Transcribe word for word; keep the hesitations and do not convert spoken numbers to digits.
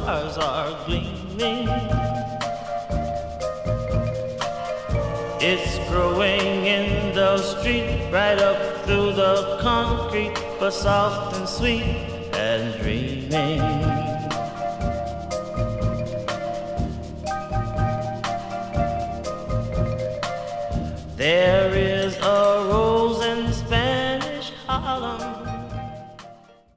stars are gleaming. It's growing in the street, right up through the concrete, but soft and sweet and dreaming. There